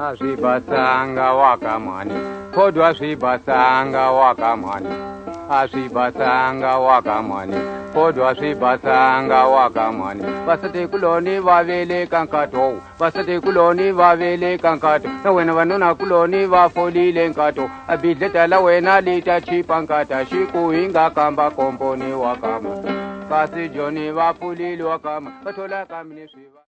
Aswibasanga wakamani, kodwa swibasanga wakamani. Aswibasanga wakamani, kodwa swibasanga wakamani. Basate kuloni vavele kankato, basate kuloni vavele kankato. Na wena vanona kuloni vafolile nkato, abidleta la wena lita chipankata. Shiku inga kamba komponi wakama, kasi joni vapulili wakama. Batola kamini swiba.